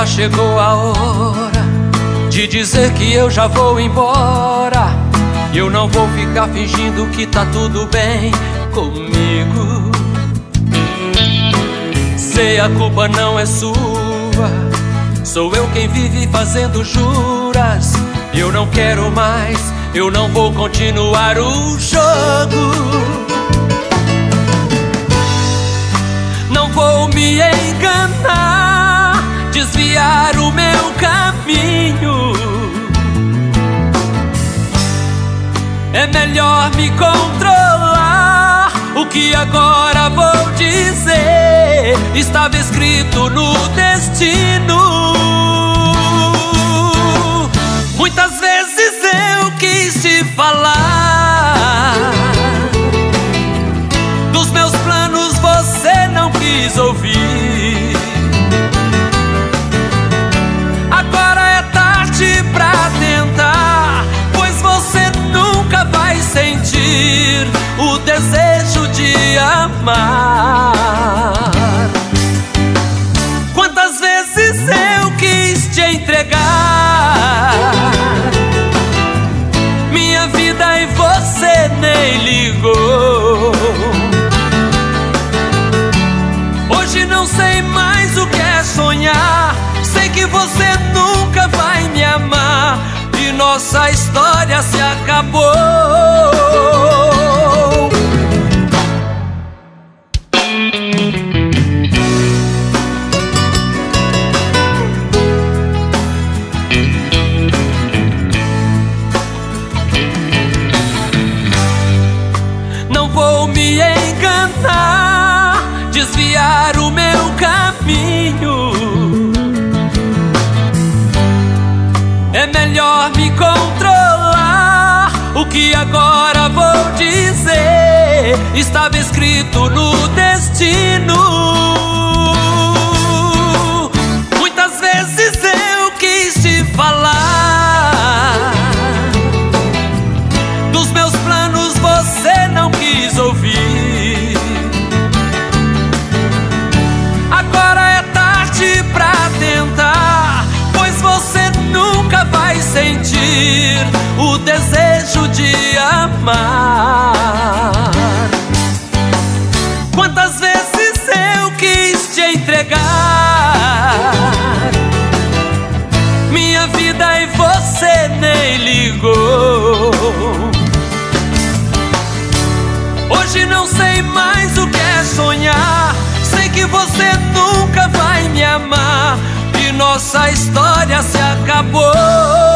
já chegou a hora de dizer que eu já vou embora. Eu não vou ficar fingindo que tá tudo bem comigo. Sei, a culpa não é sua, sou eu quem vive fazendo juras. Eu não quero mais, eu não vou continuar o jogo. Não vou me enganar, desviar o meu caminho. É melhor me controlar. O que agora vou dizer estava escrito no destino. Muitas vezes eu quis te falar dos meus planos, você não quis ouvir. Agora é tarde pra tentar, pois você nunca vai sentir o desejo de amar. Quantas vezes eu quis te entregar minha vida e você nem ligou. Hoje não sei mais o que é sonhar, sei que você nunca vai me amar e nossa história se acabou. Não vou me enganar, desviar o meu caminho. É melhor me controlar. O que agora vou dizer estava escrito no destino. Muitas vezes eu quis te falar dos meus planos, você não quis ouvir. Agora é tarde pra tentar, pois você nunca vai sentir o desejo de amar. Quantas vezes eu quis te entregar minha vida e você nem ligou. Hoje não sei mais o que é sonhar, sei que você nunca vai me amar e nossa história se acabou.